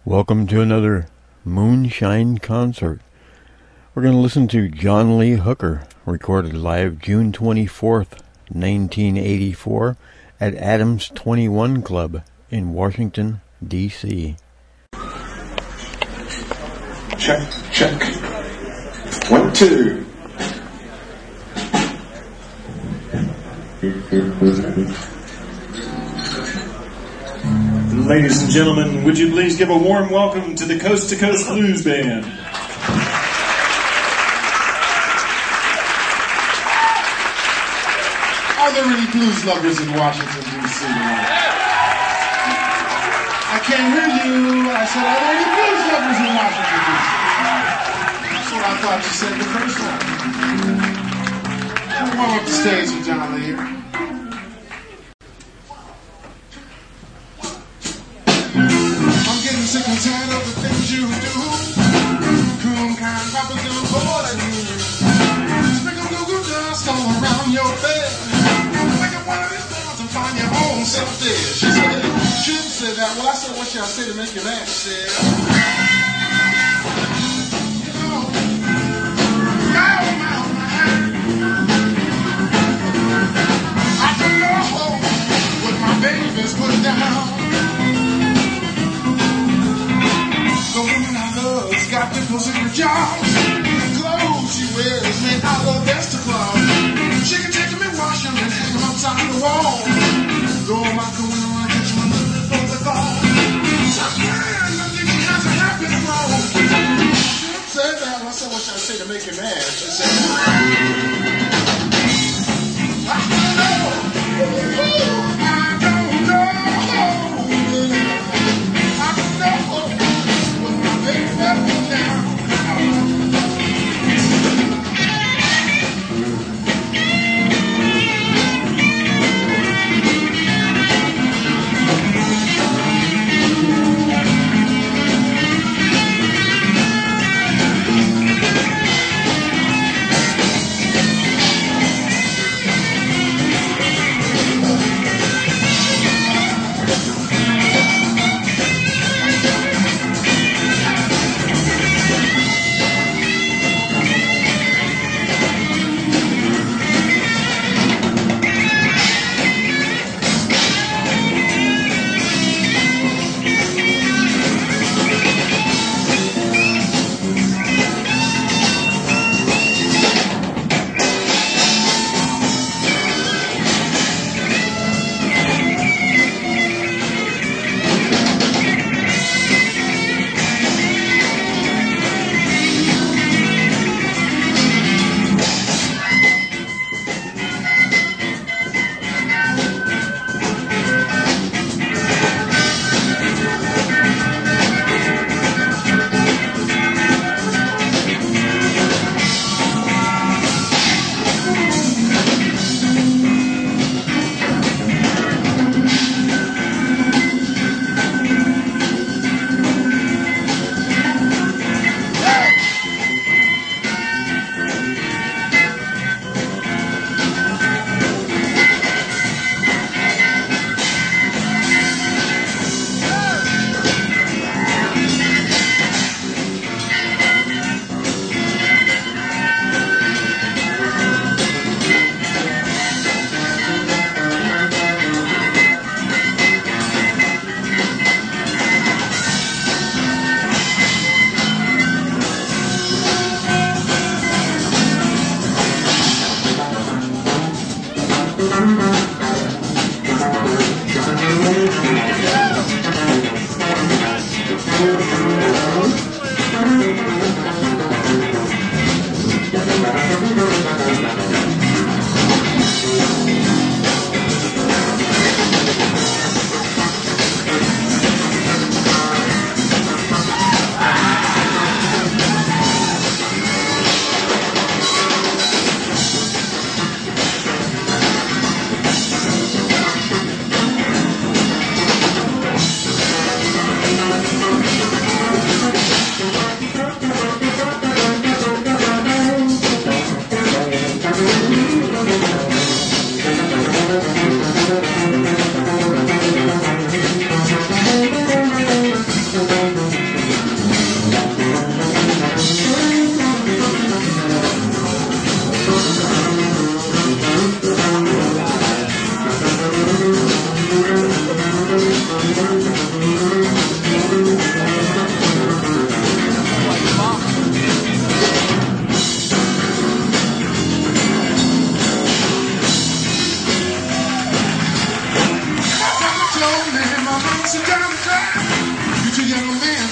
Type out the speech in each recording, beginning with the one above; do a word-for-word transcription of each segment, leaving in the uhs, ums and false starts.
Welcome to another Moonshine concert. We're going to listen to John Lee Hooker, recorded live June twenty-fourth, nineteen eighty-four, at Adams twenty-one Club in Washington, D C Check, check. One, two. Ladies and gentlemen, would you please give a warm welcome to the Coast to Coast Blues Band. Are there any blues lovers in Washington, D C tonight? I can't hear you. I said, are there any blues lovers in Washington, D C? That's what I thought you said the first time. We'll warm up the stage with John Lee here. I'm getting sick and tired of the things you do. Coon kind papa's gonna bore you. Sprinkle Google dust all around your bed. Wake up one of these mornings and find your own self dead. She said, she didn't say that. Well, I said, what should I say to make you mad? She said, you know, oh my, my. I don't know what my baby's put down. The woman I love's got different secret jobs. Clothes she wears made out of Vesticloth. She can take them and wash them and hang them outside the wall. Throw them out the window and catch them a little bit before they fall. Sometimes I think she has a happy flow. She said that. I said, what should I say to make you mad? She said, I don't know. I don't know. I don't know.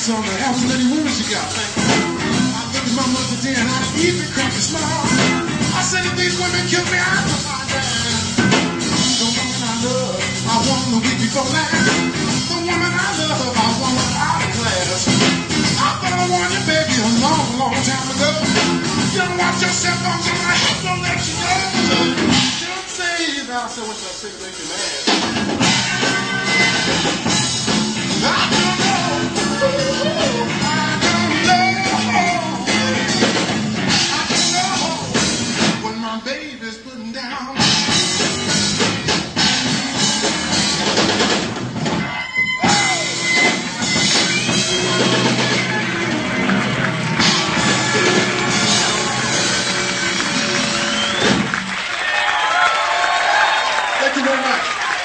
son to have as many women she got. Thank you. I looked at my mother then, I even cracked a smile. I said, if these women kill me, I can find out. The woman I love, I won the week before last. The woman I love, I won out of class. I thought I won you, baby, a long, long time ago. You don't watch yourself on time, I have to let you know. Don't say that, I said, what should I say to make you mad? I don't know. I don't know. I don't know what my baby's putting down. Thank you very much.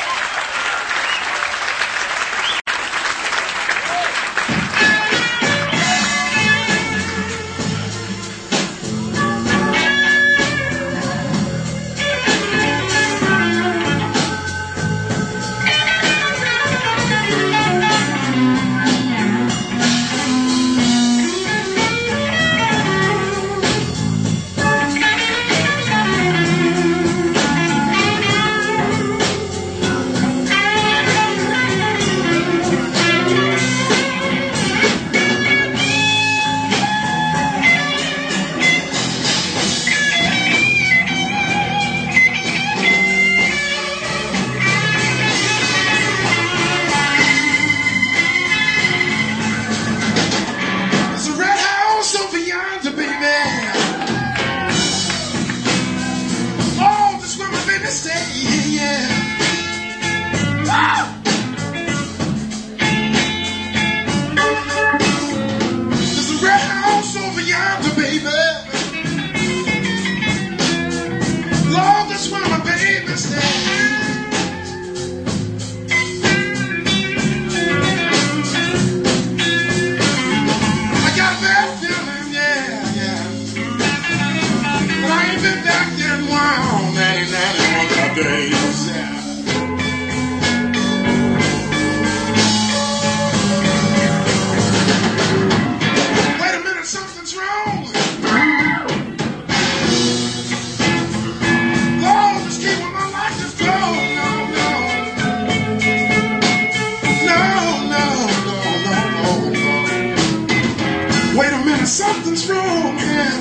Something's wrong here.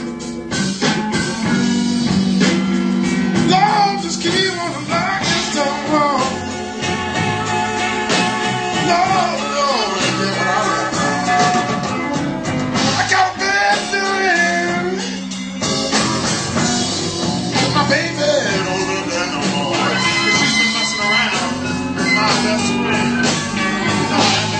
Lord, just keep on the lock this door. Lord, Lord, I got a bad feeling. My baby don't live there no more. She's been messing around with my best friend. You know what I mean?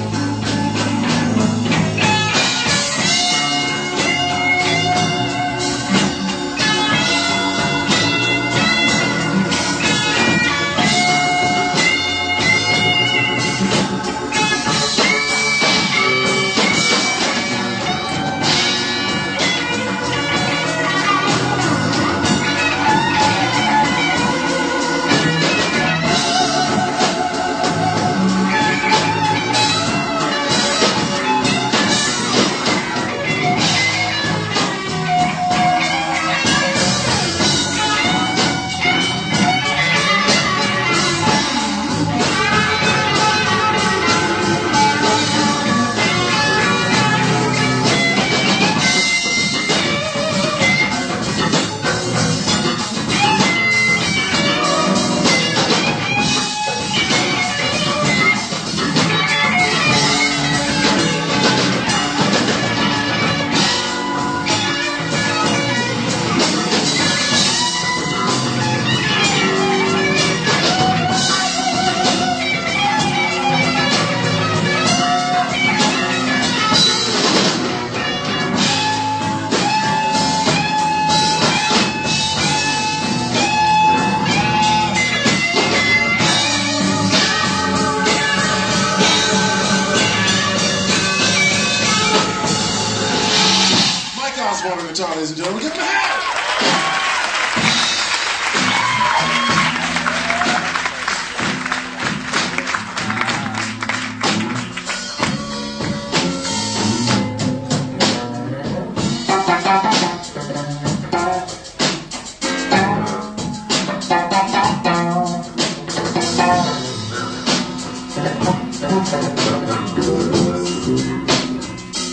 Guitar, ladies and gentlemen, give him a hand.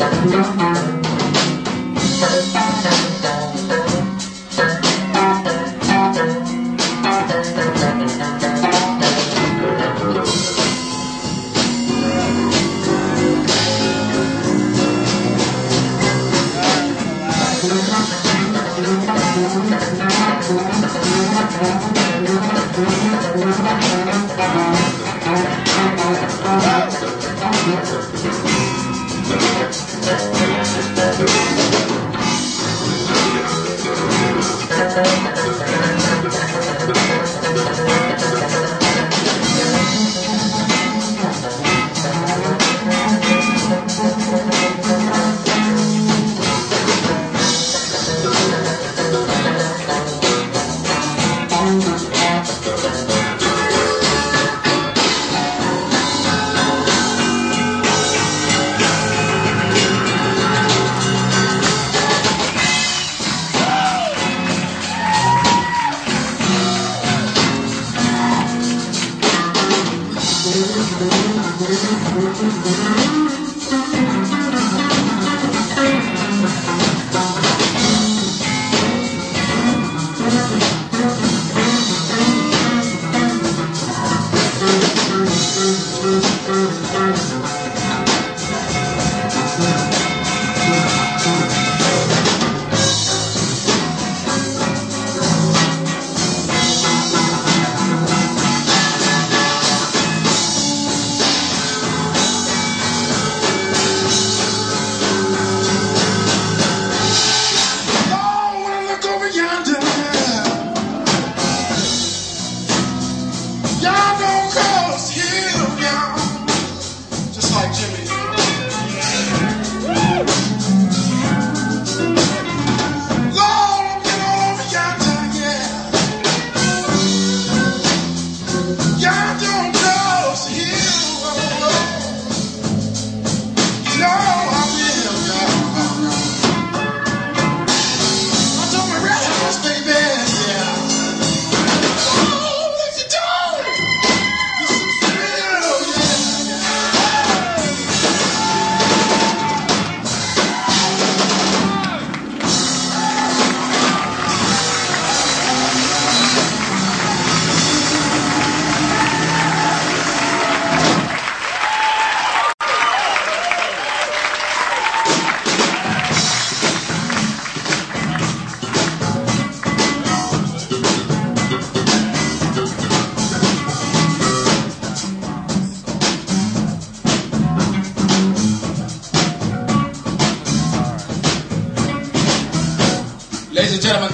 Ladies and gentlemen,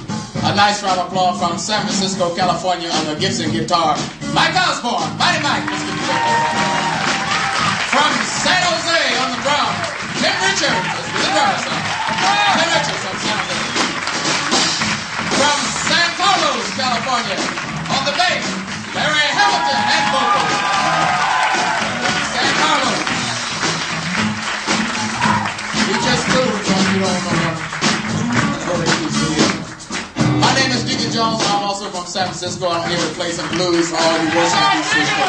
a nice round of applause from San Francisco, California on the Gibson guitar, Mike Osborne, Mighty Mike. From San Jose on the drum, Tim Richards, the drummer son. Tim Richards from San Jose. From San Carlos, California, on the bass, Larry Hamilton and vocals. San Carlos. We just flew from you don't know. My name is Deacon Jones. I'm also from San Francisco. I'm here to play some blues for all you Washington D C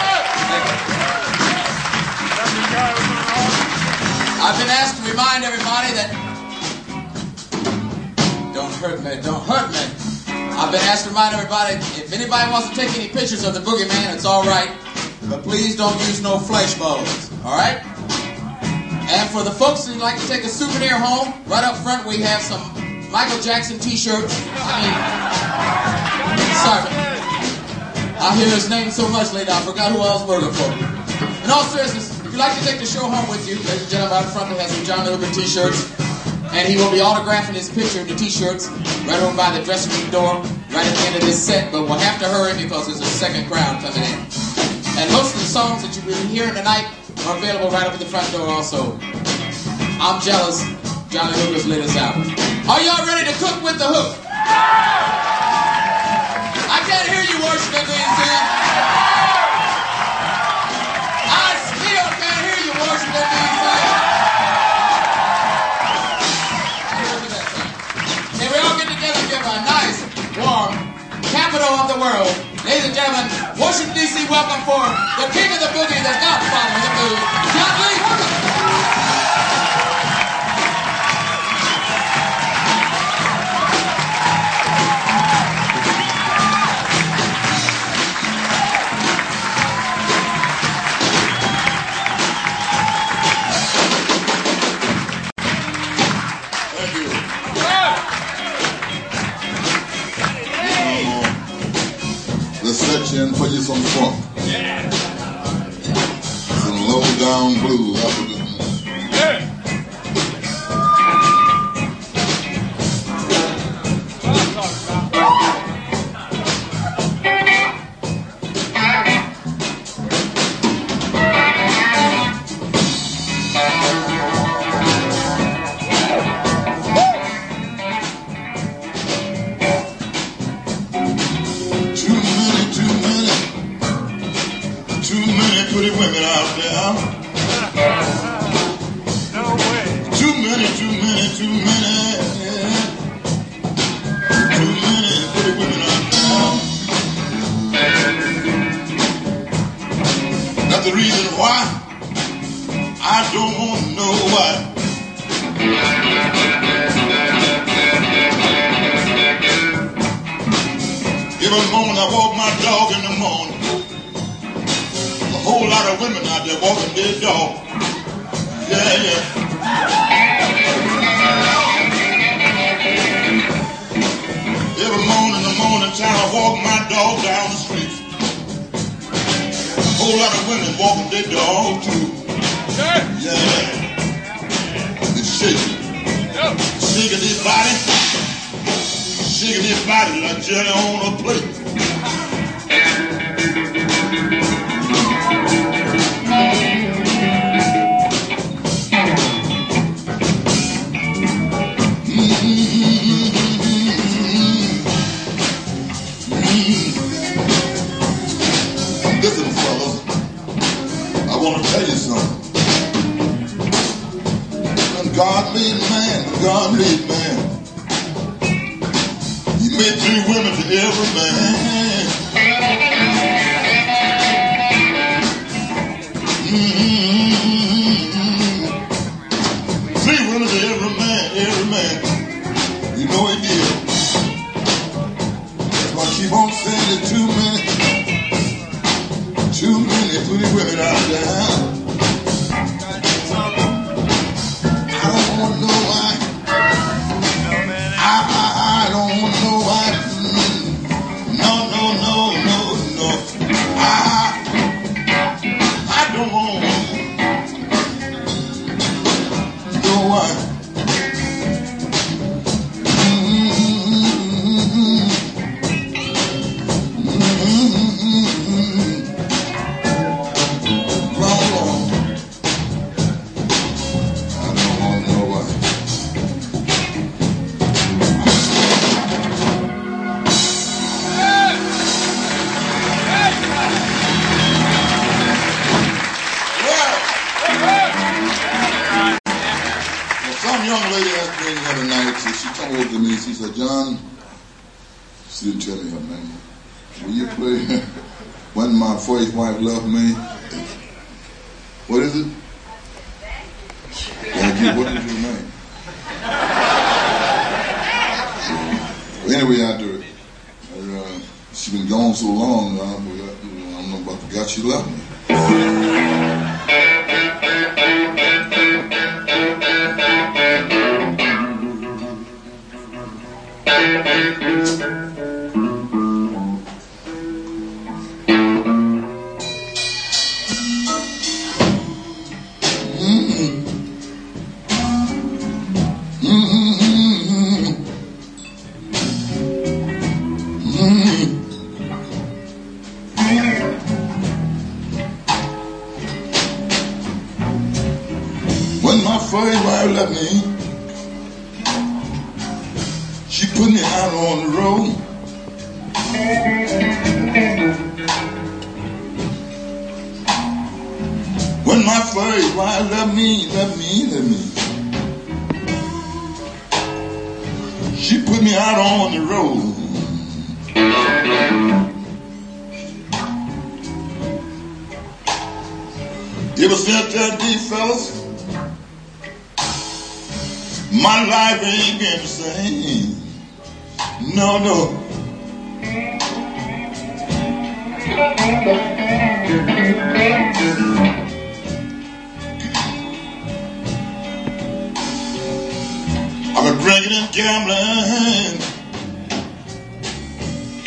I've been asked to remind everybody that don't hurt me, don't hurt me. I've been asked to remind everybody if anybody wants to take any pictures of the boogeyman, it's all right, but please don't use no flash bulbs. All right? And for the folks who like to take a souvenir home, right up front we have some Michael Jackson t-shirts. I mean, sorry. I hear his name so much lately, I forgot who I was working for. In all seriousness, if you'd like to take the show home with you, ladies and gentlemen, out front we have some John Lee Hooker t-shirts. And he will be autographing his picture in the t-shirts right over by the dressing room door, right at the end of this set. But we'll have to hurry because there's a second crowd coming in. And most of the songs that you will be hearing tonight are available right up at the front door also. I'm Jealous, John Lee Hooker's latest album. Are y'all ready to cook with the hook? I can't hear you, Washington, D C I still can't hear you, Washington, D C Can we all get together and give a nice, warm capital of the world? Ladies and gentlemen, Washington, D C, welcome for the king of the boogie, the godfather of the blues, John Lee Hooker. march in for you some funk. Yeah. Some low down blues. Yeah.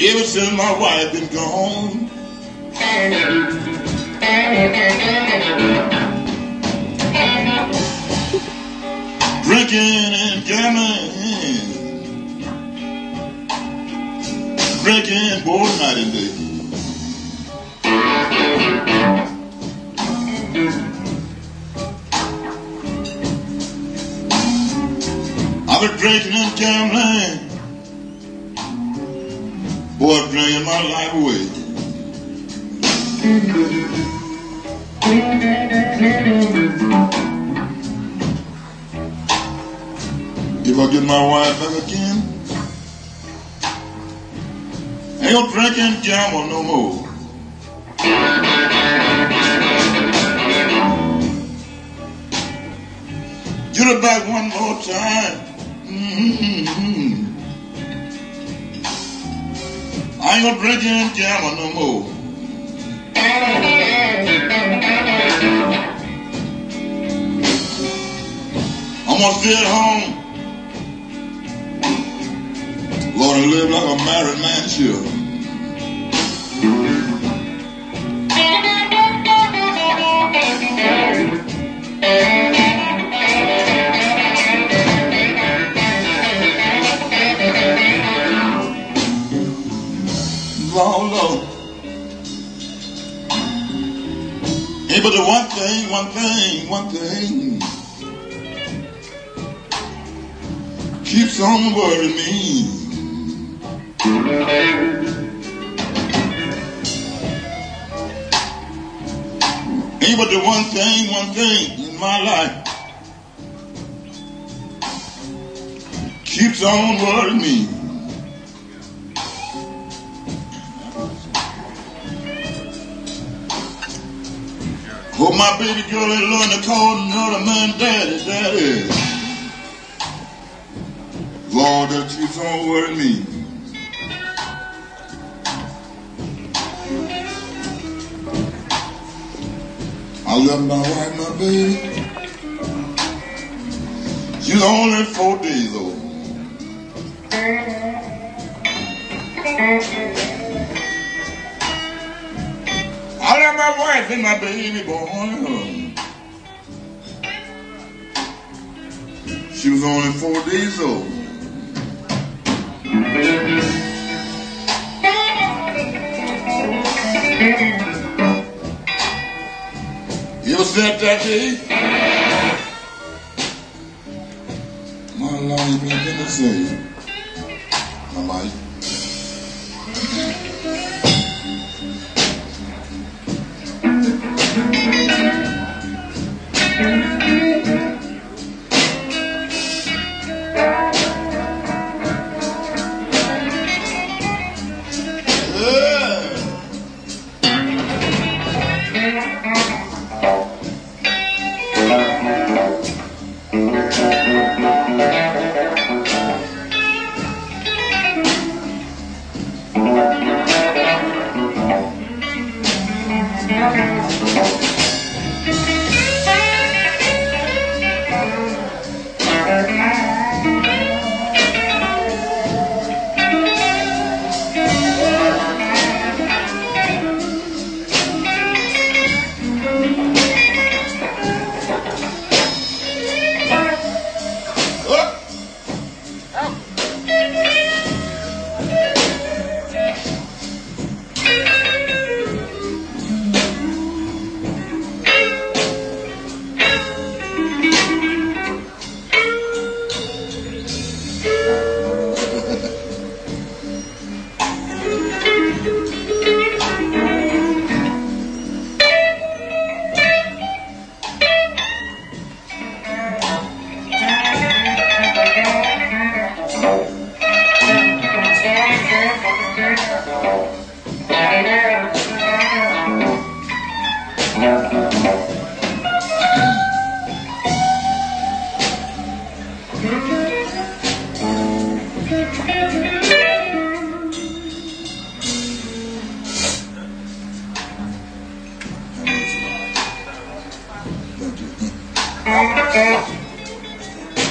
Ever since my wife been gone, drinking and gambling, drinking both night and day. I've been drinking and gambling, boy, dragging my life away. If I get my wife back again, ain't gonna drink and gamble no more. Get her back one more time. Mm-hmm. I ain't gonna drink and gamble no more. I'm gonna stay at home, Lord, and live like a married man should. Lord, Lord. Hey, but the one thing, one thing, one thing keeps on worrying me. Hey, but the one thing, one thing in my life keeps on worrying me. Hope my baby girl ain't learned to call another man daddy, daddy. Lord, that keeps on worrying me. I love my wife, my baby. She's only four days old. I love my wife and my baby boy. She was only four days old. You ever slept that day? My Lord, you been gonna say, my wife.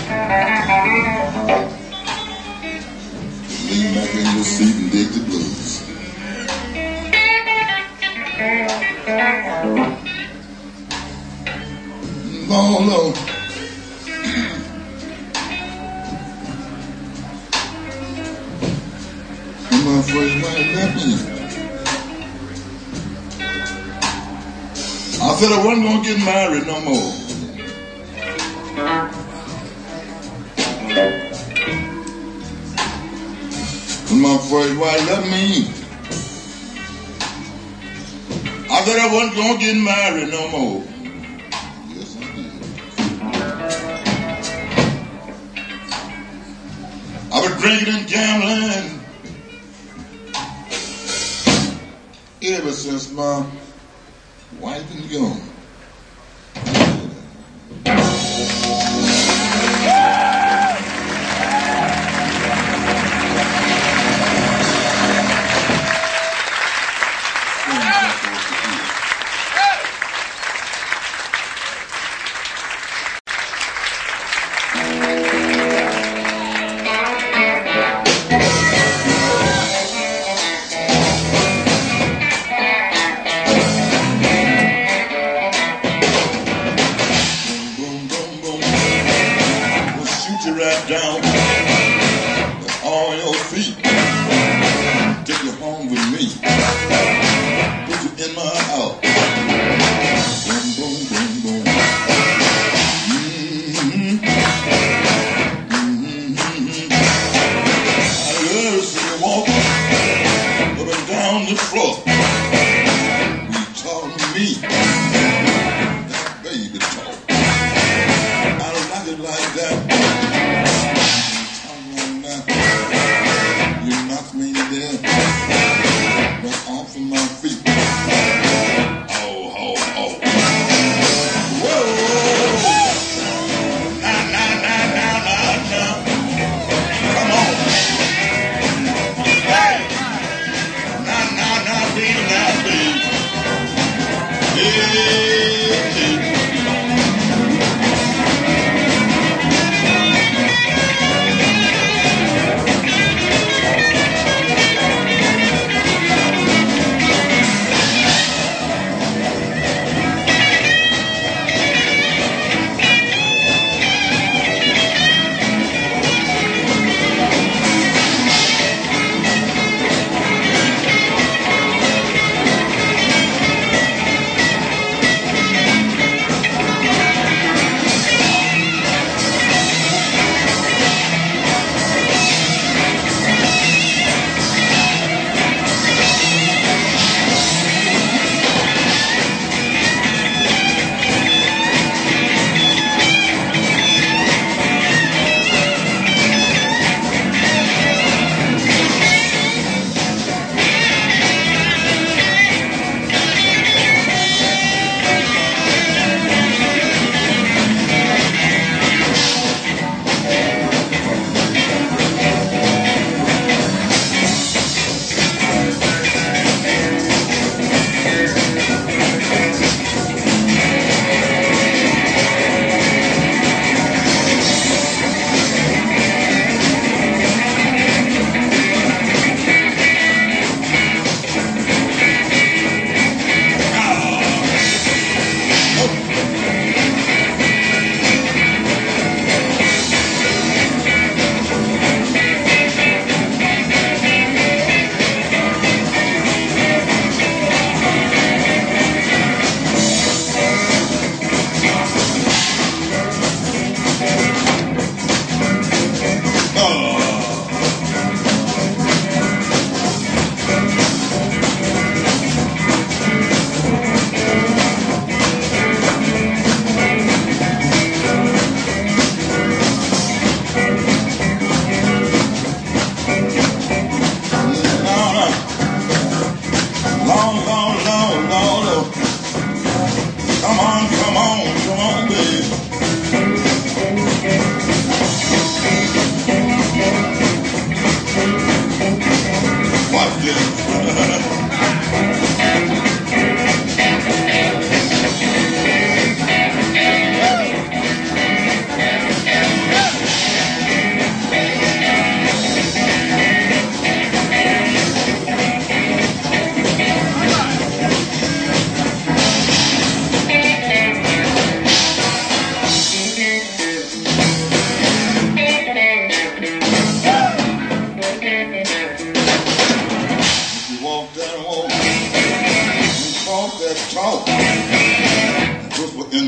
Lean back in your seat and dig the blues. No, no. When my first wife left me, I said I wasn't gonna get married no more. When my first wife left me, I said I wasn't gonna get married no more. Yes, I did. I was drinking and gambling ever since my wife been gone. Down with all your feet, take you home with me, put you in my house, boom, boom, boom, boom. Mm-hmm. Mm-hmm. I love to see you walk up and down the floor. We talk to me, that baby talk. I don't like it like that. You knock me dead, right off of my feet.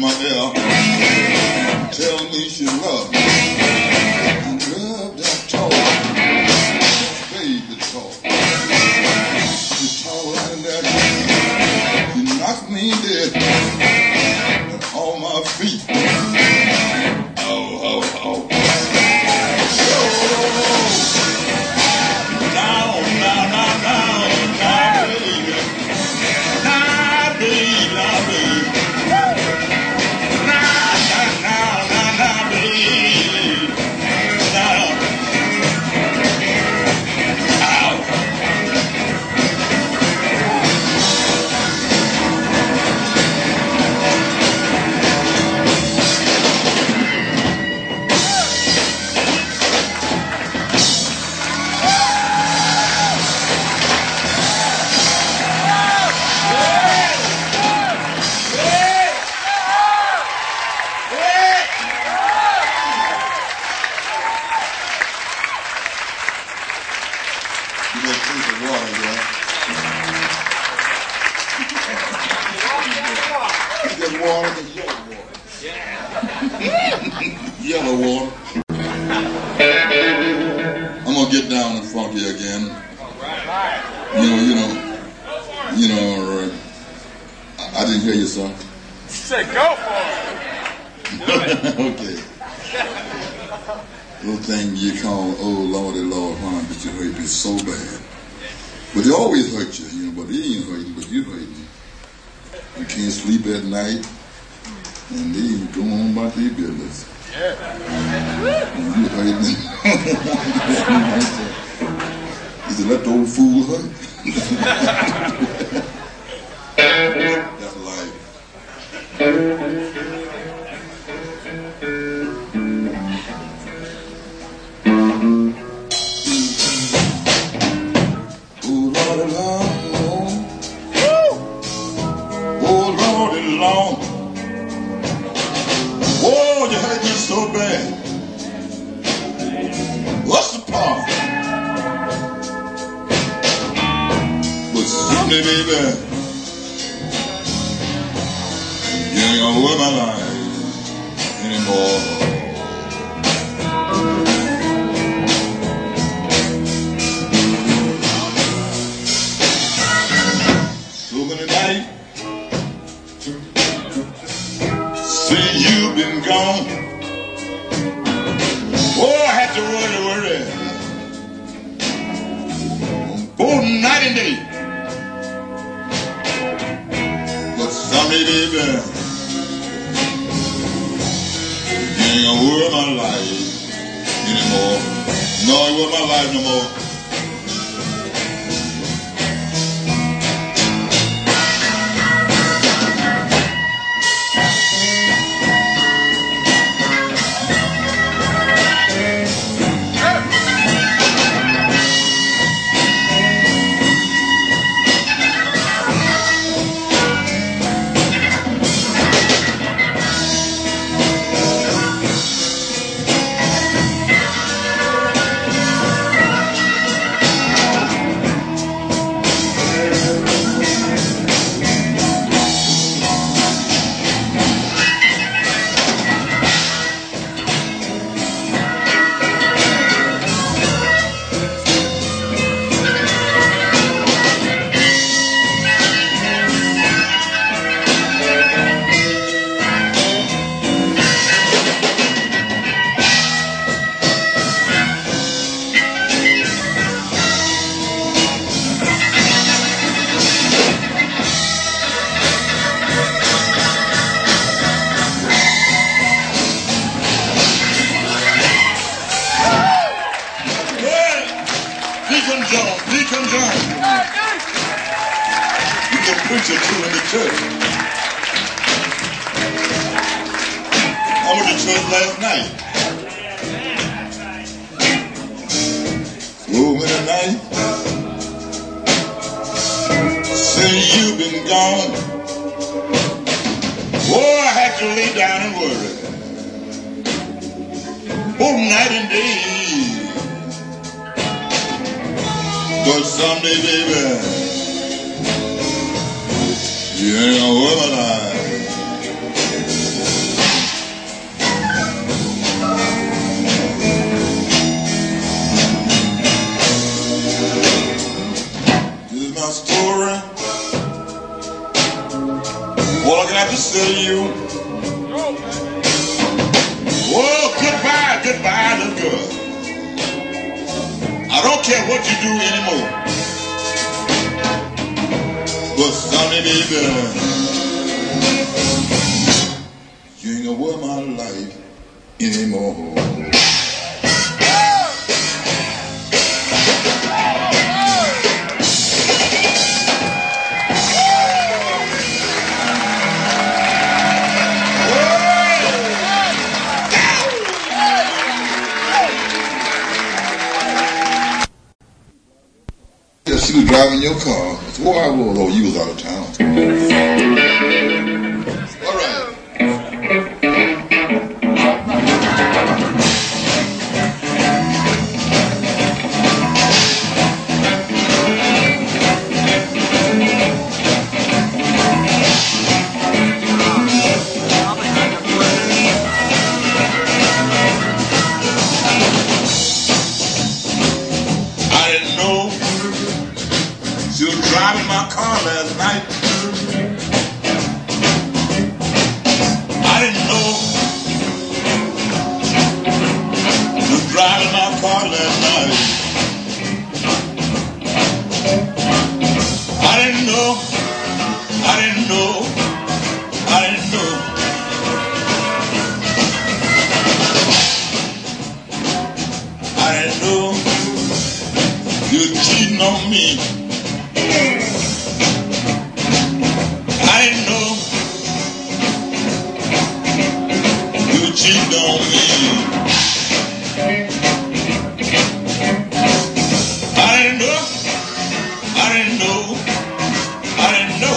my ear, telling me she loved me. I love that talk, baby talk. She talk like that, she knocked me dead on my feet. Oh, oh, oh. Now, now, now, now, now, baby. Now, baby, now, baby. Now, now, now, now, now, baby. Now. Ow. Yellow water. I'm gonna get down and funky again. You know, you know, you know. Uh, I, I didn't hear you, son. You said go for it. Okay. Little thing you call, oh Lordy Lord, why did you hurt me so bad? But they always hurt you, you know. But they ain't hurting, but you hurting. You can't sleep at night, and they go on about their business. Yeah. And you hurting. He said, let the old fool hurt. That's life. Oh, Lordy, Lord. Oh, Lordy, Lord. Oh, you hurt me so bad. What's the problem? But someday, baby, you ain't gonna work my life anymore. So many nights since you've been gone. Oh, I had to worry, worry. Both night and day. But someday, baby, you ain't gonna worry my life anymore. No, it wasn't my life no more. Preacher too in the church. I went to church last night. So many nights since you've been gone. Oh, I had to lay down and worry. Both night and day. But someday, baby, you ain't gonna worry my life say to you, oh, goodbye, goodbye, little girl. I don't care what you do anymore. But Sonny, baby, you ain't gonna worry my life anymore. She was driving your car. Where I was, oh, you was out of town. All right. I didn't know she was driving my car last night. I didn't know she was driving my car last night. I didn't know, I didn't know, I didn't know. I didn't know you were cheating on me. I didn't know you cheated on me. I didn't know, I didn't know, I didn't know.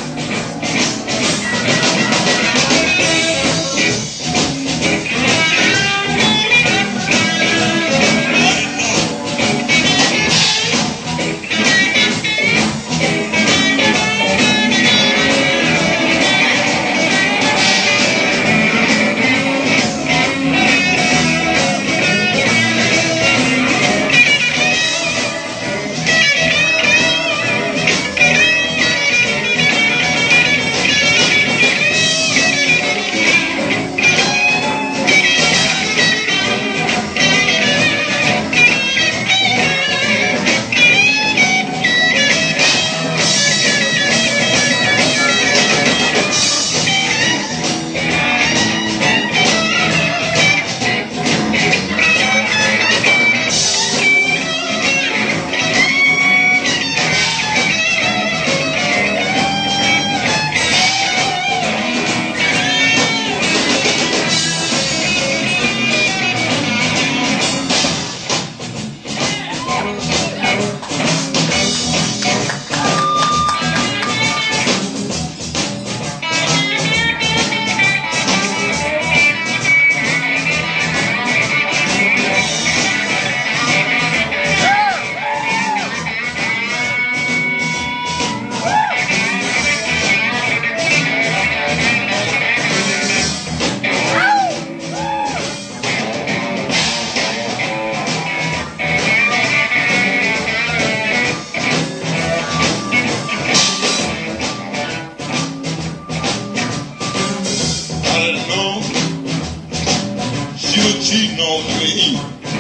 Cheating on me.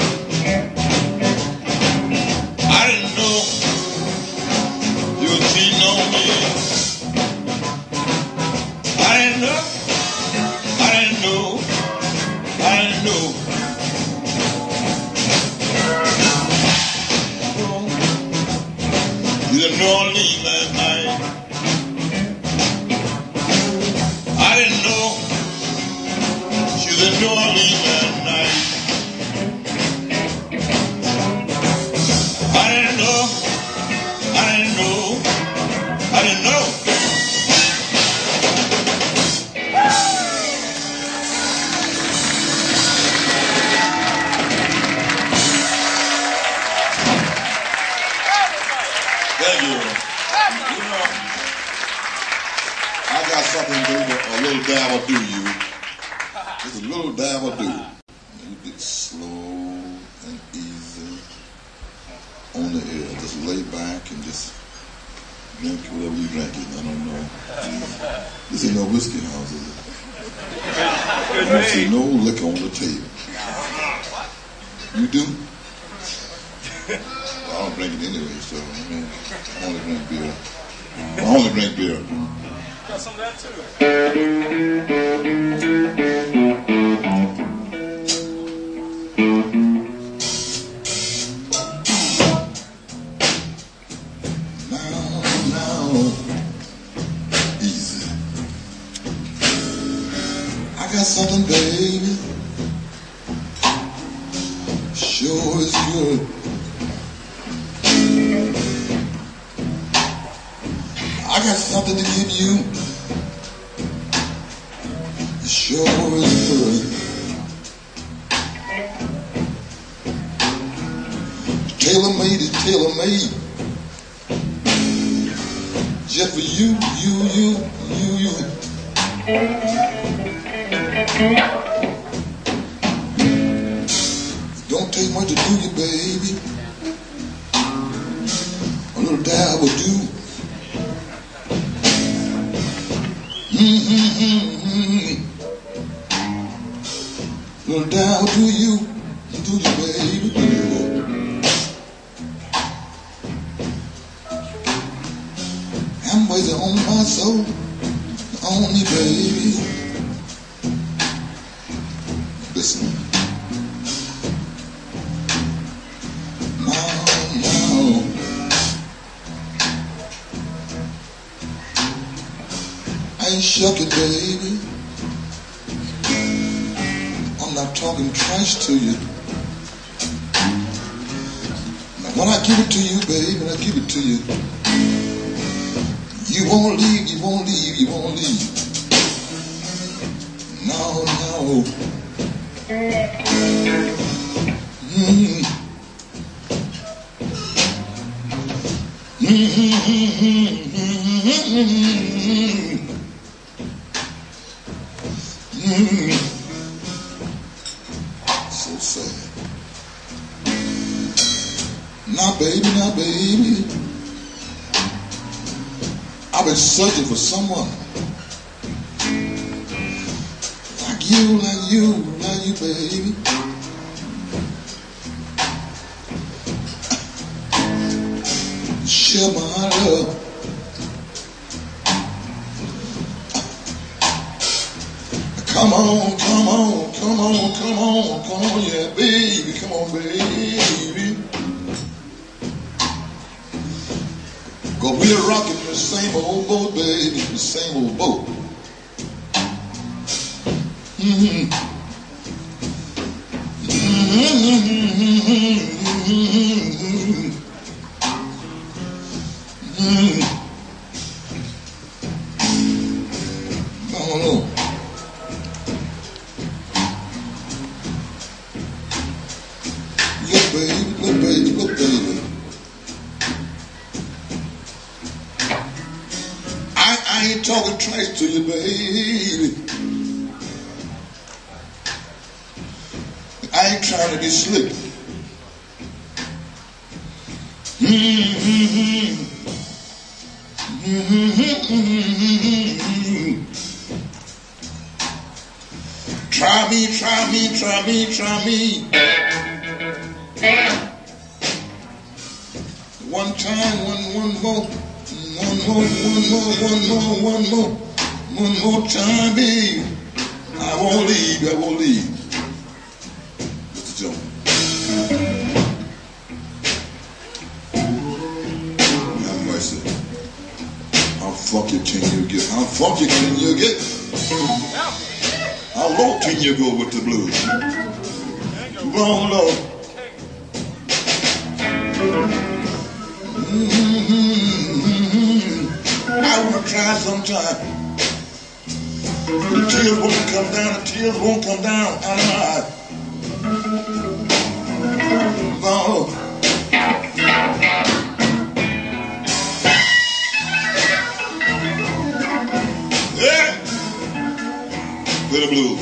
I didn't know you were cheating on me. I didn't know. I didn't know. I didn't know. You didn't know I leave last night. I didn't know. She didn't know I leave last night. I didn't know, I didn't know, I didn't know. Thank you. You know, I got something to do, a little dab will do you. Just a little dab will do. You get slow and easy on the air. Just lay back and just Drink whatever you drink it, I don't know. This ain't no whiskey house, is it? I don't see no liquor on the table. You do? Well, I don't drink it anyway, so I mean, I only drink beer. I only drink beer. Got some of that too. Now, now, easy. I got something, baby. Sure is good. I got something to give you. Sure is good. Tailor-made is tailor-made. Just for you, you, you, you, you. Don't take much to do you, baby. A little dab will do. Mm-hmm. Little down to you, to you, baby. Amber's on my soul, on me, baby. Listen. Now, now. I ain't shucking, baby. I'm not talking trash to you. Now when I give it to you, baby, when I give it to you, you won't leave, you won't leave, you won't leave. No, no. Mm-hmm. Mm-hmm. Mm-hmm. Mm-hmm. So sad. Now, baby, now, baby, I've been searching for someone like you, like you, like you, baby. Share my love. Come on, come on, come on, come on, come on, yeah, baby, come on, baby. Cause we're rocking the same old boat, baby, the same old boat. Mm-hmm. Mm-hmm. Mm-hmm. Mm-hmm. No, no. Look, baby, look, baby, look, baby. I, I ain't talking trash to you, baby. I ain't trying to be slick. Mm-hmm. Mm-hmm. Mm-hmm. Try me, try me, try me, try me. One time, one, one more, one more, one more, one more, one more, one more time, baby. I won't leave, I won't leave. Mister Jones. Have mercy. How funky can you get? How funky can you get? How low can you go with the blues? Long low. Mm-hmm. I want to try sometime. The tears won't come down, the tears won't come down out of my eyes. Oh. Yeah. With the blues.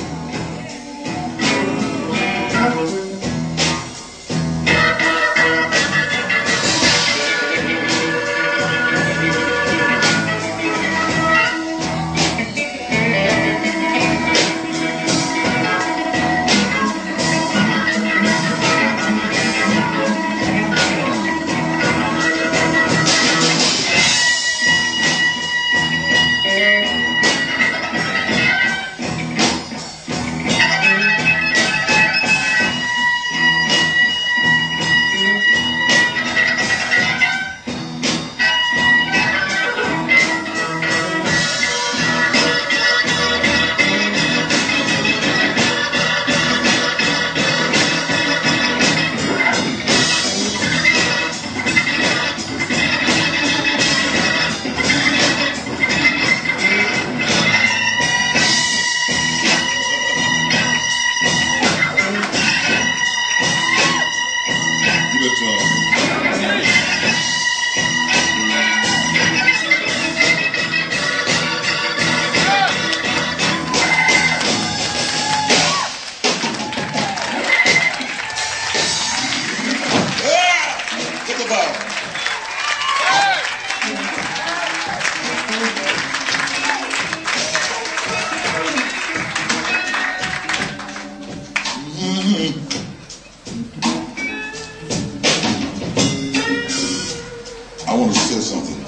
I want to say something.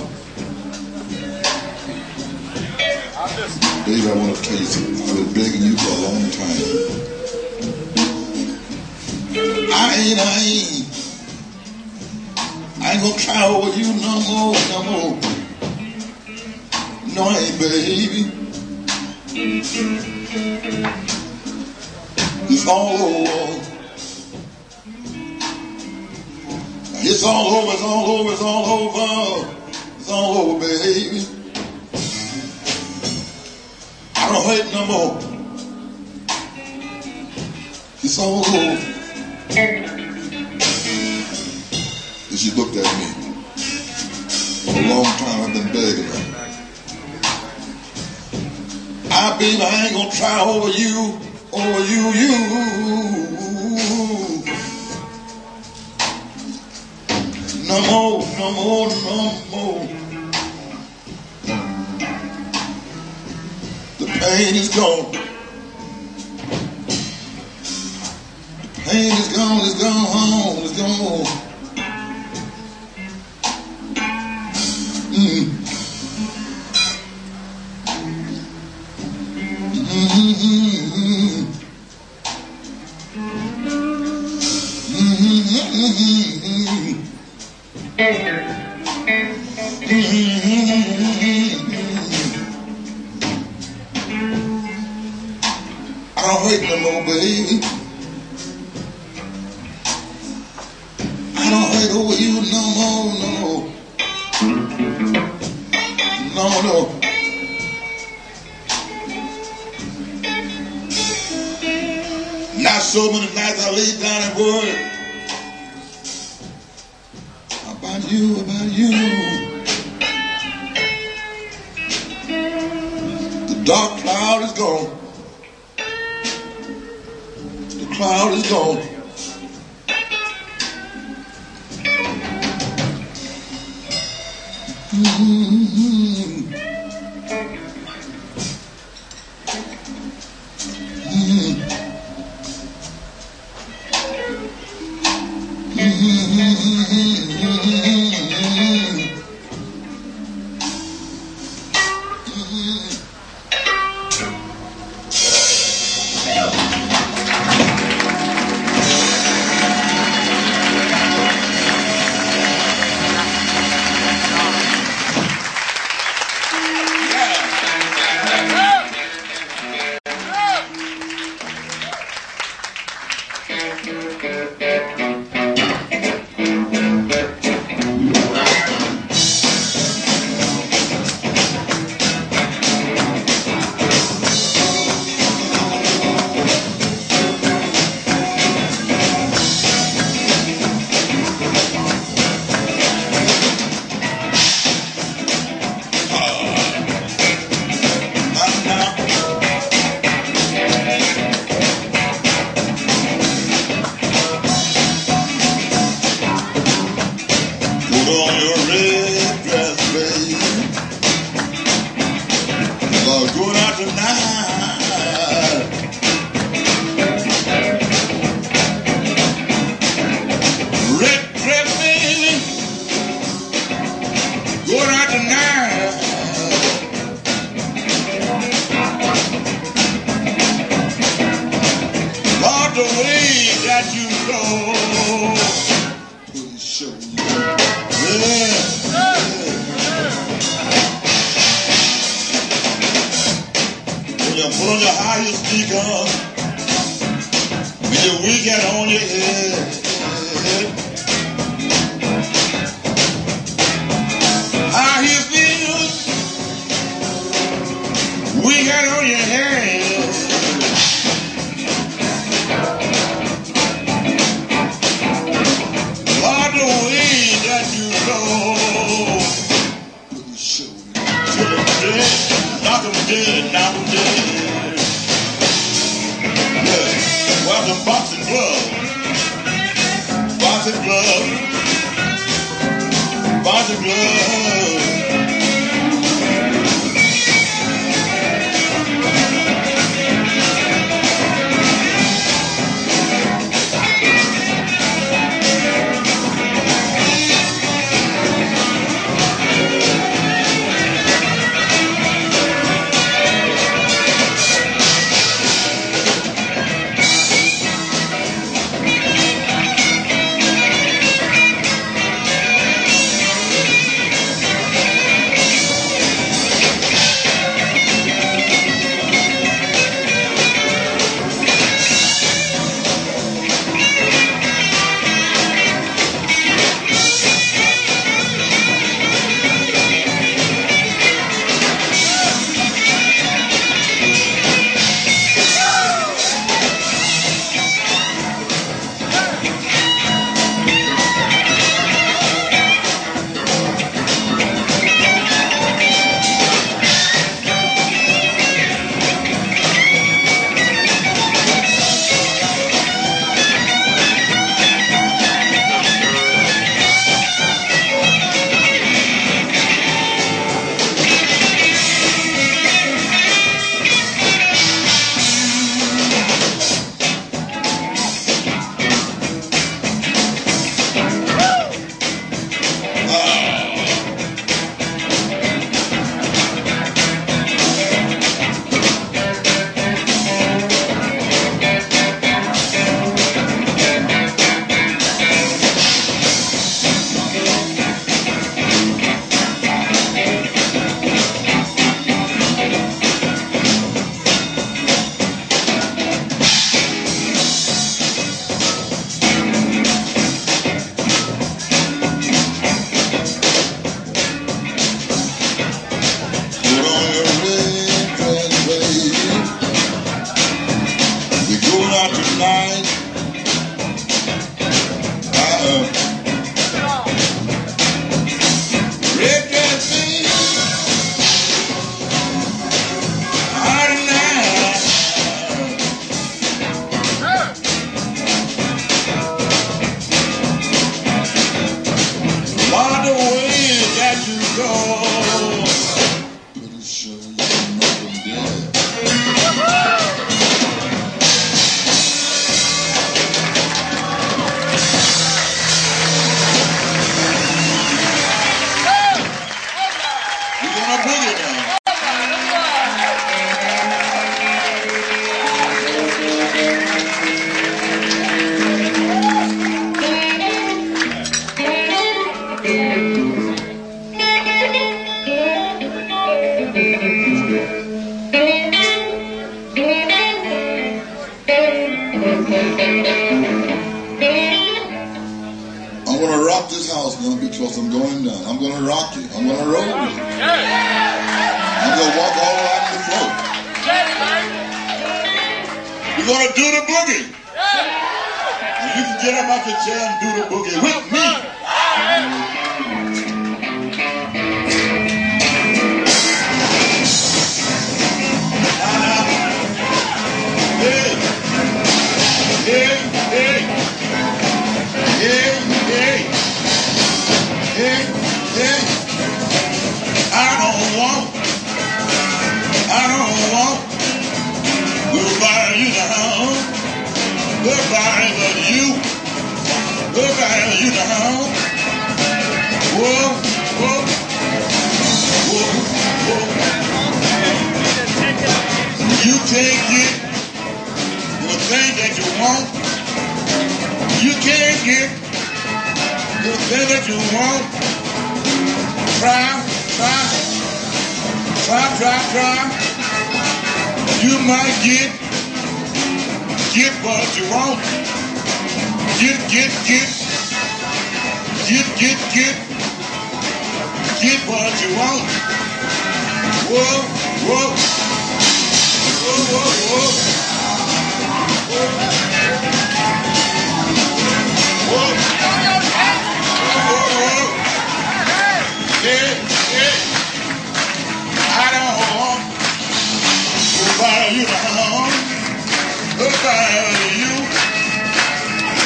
Baby, I want to tell you something. I've been begging you for a long time. I ain't, I ain't. I ain't gonna try over you no more, no more. No, I ain't, baby. It's all over. It's all over, it's all over, it's all over. It's all over, baby. I don't hate no more. It's all over. And she looked at me. For a long time I've been begging her. I believe I ain't gonna try over you, over you, you. No more, no more, no more. The pain is gone. The pain is gone, it's gone home, it's gone. Mm. Mm-hmm. Mm-hmm. I don't hate no more, baby. I don't hate over you no more, no. No, no. Not so many nights I lay down and worry about you, about you. The dark cloud is gone. The cloud is gone. Mm-hmm. Mm-hmm. Lord, glove. Boxing glove. Boxing glove.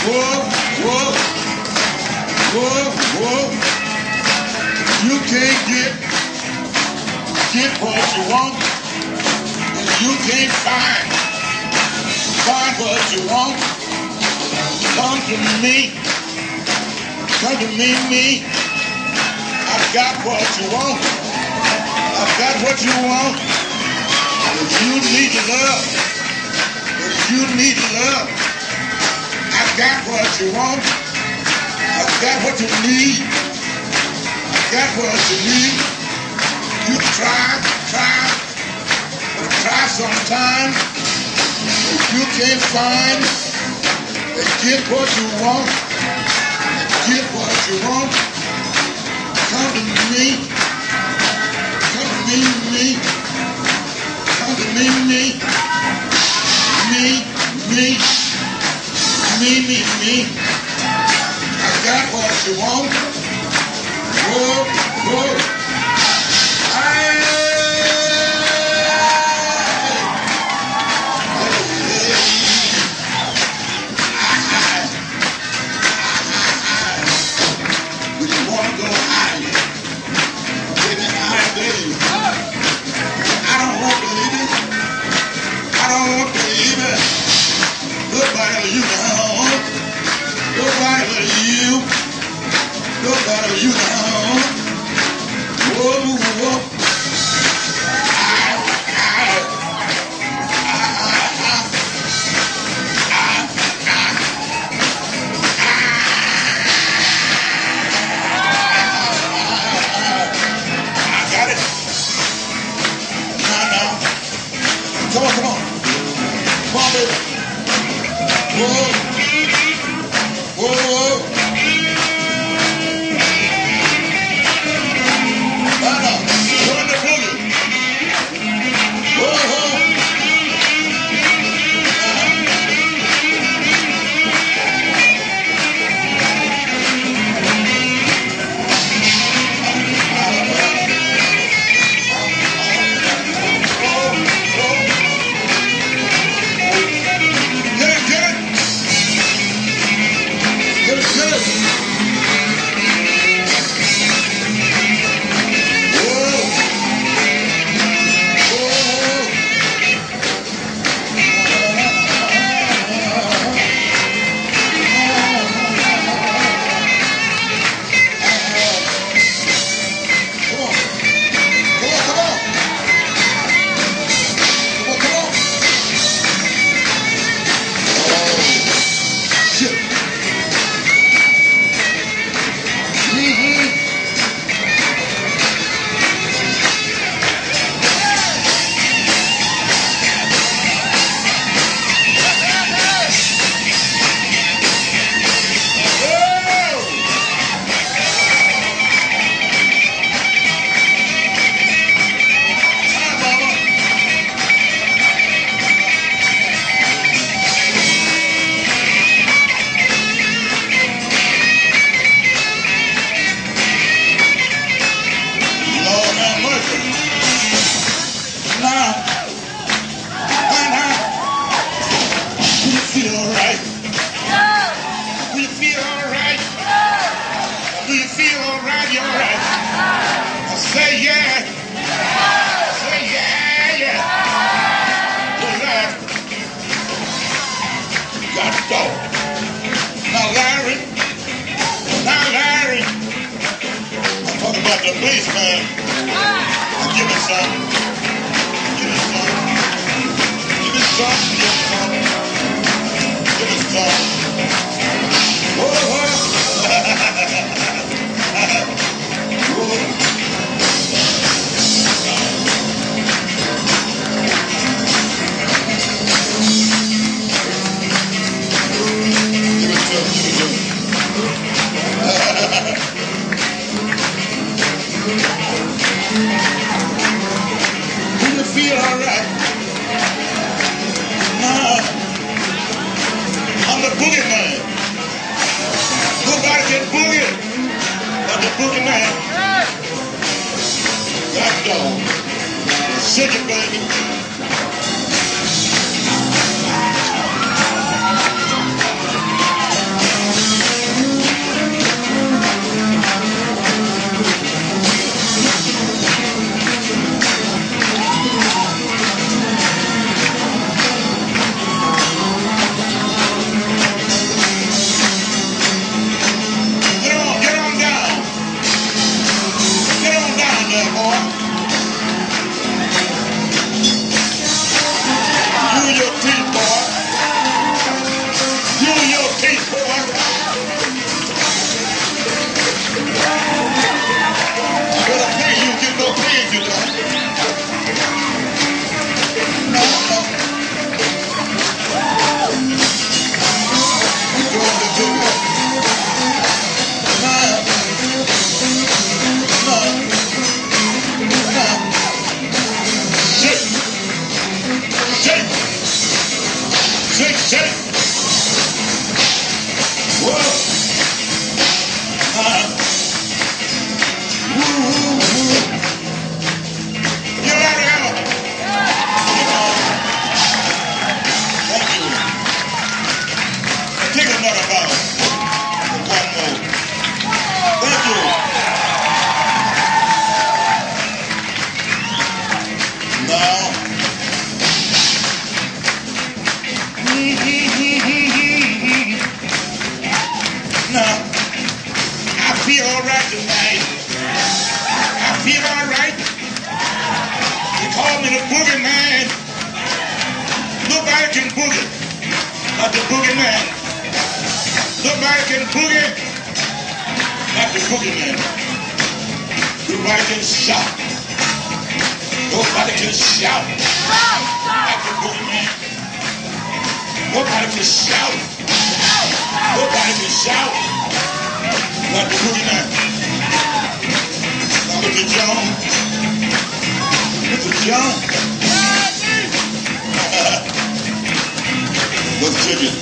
Whoa, whoa, whoa, whoa. You can't get, get what you want, and you can't find, find what you want. Come to me, come to me, me. I've got what you want, I've got what you want. If you need love, if you need love, I've got what you want, I've got what you need, I've got what you need. You try, try, but try sometime. If you can't find and get what you want, get what you want, come to me, come to me, me, come to me, me, me, me, me, me, me. I got what you want. Whoa, whoa. You know, nobody but you, nobody but you know. Whoa, whoa. I got it. Now, now. Come on, come on. Come on, baby. Whoa, whoa, whoa. Right now, join the boogie. Whoa, whoa. Get it, get it. Get it, get it. Whoa. Whoa. Come on. Come on, come on. Come on, come on. Oh, shit. Mm-hmm. Lord have mercy. Now, now, now, do you feel all right? Do you feel all right? Do you feel all right? You all right? I say yeah. I say yeah, yeah. Good Lord. God dog. Now Larry, now Larry. I'm talking about the bass man. Now give me some. Give me some. Give me some. Give me some. Give me some. Whoa, whoa. Whoa. Give it to him. Give it to him. Do you feel all right? Nah, I'm the boogie man. Nobody can boogie but the boogie man. God dog. Shake it, baby. you, Lord. No, no. You're going to do it. No. No. No. Shake. Shake. Shake, shake. Whoa. Uh. Woo, woo, woo. You ready, Emma? Thank you. Take another bottle. One more. Thank you. Now. Now, I feel all right tonight. I feel all right. They call me the boogie man. Nobody can boogie like the boogie man. Nobody can boogie like the boogie man. Nobody can shout. Nobody can shout like the boogie man. Nobody can shout. Nobody can shout like the boogie man. Now look at John. Look at John. Let's check it.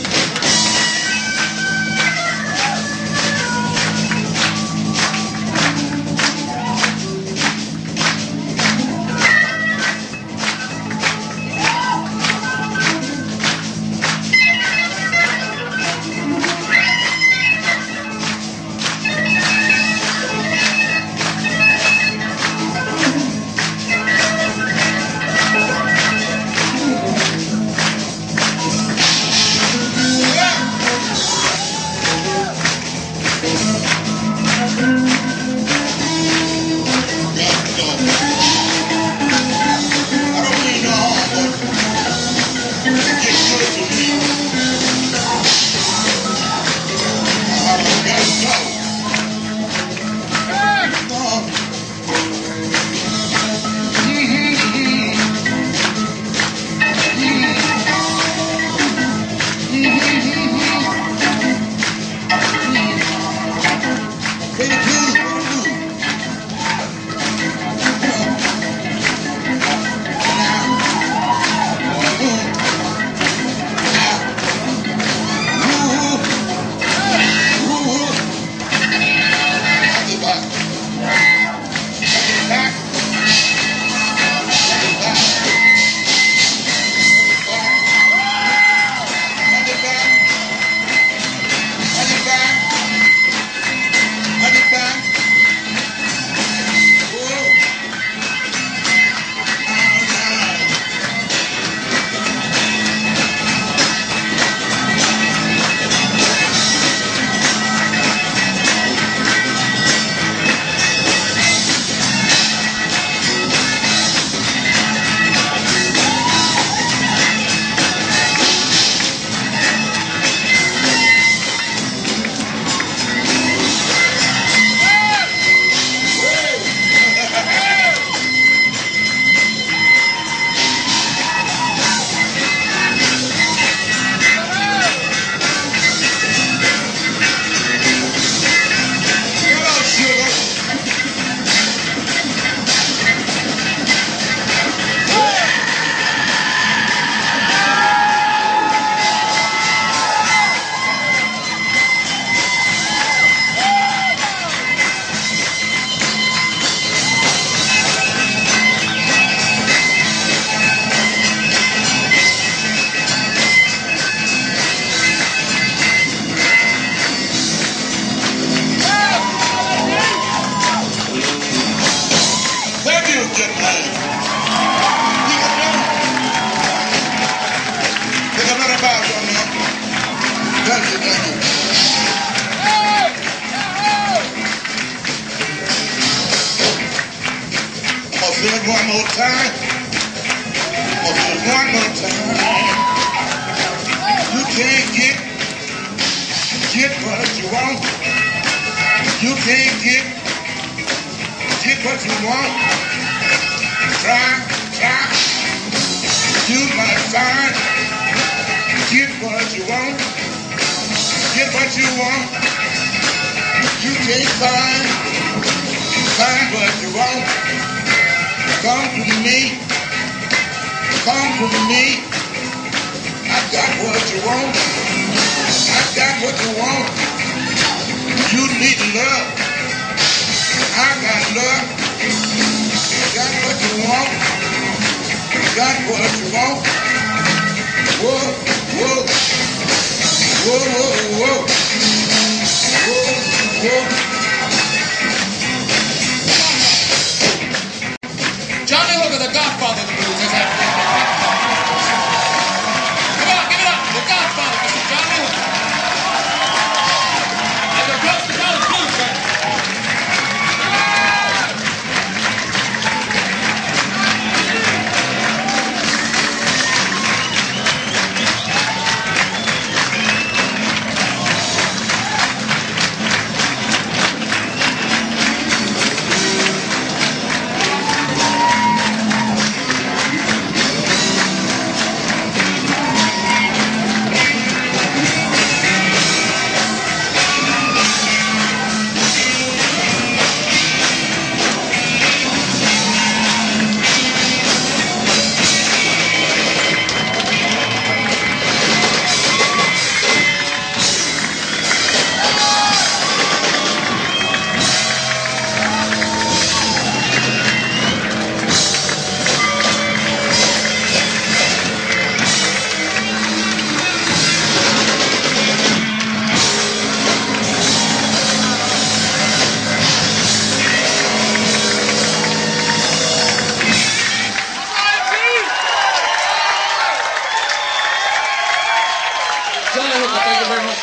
One more time. One more time. You can't get get what you want. You can't get get what you want. try, try. You might find, get what you want, get what you want. You can't find, find what you want. Come to me, come to me. I got what you want, I got what you want. You need love, I got love. Got what you want, got what you want. Whoa, whoa, whoa, whoa, whoa, whoa, whoa. Johnny Hooker, the Godfather of the blues, is happening. Come on, give it up, the Godfather, Mister Johnny Hooker. And the Coast to Coast Blues Band. Johnny Hooker, thank you very much.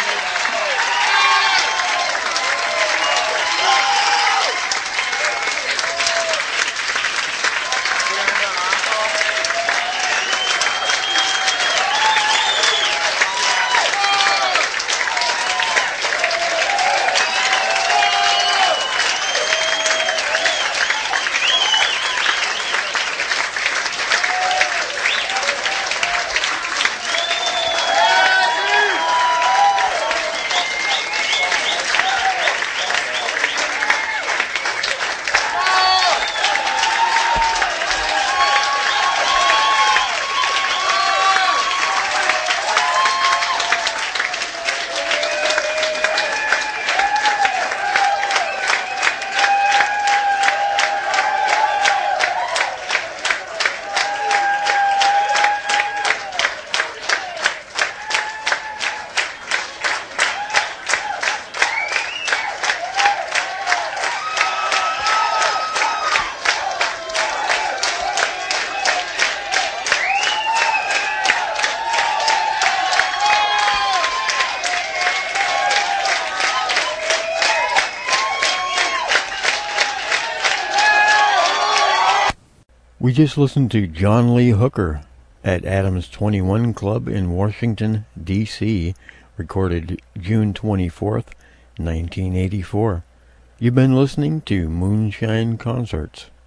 We just listened to John Lee Hooker at Adams twenty-one Club in Washington, D C, recorded June twenty-fourth, nineteen eighty-four. You've been listening to Moonshine Concerts.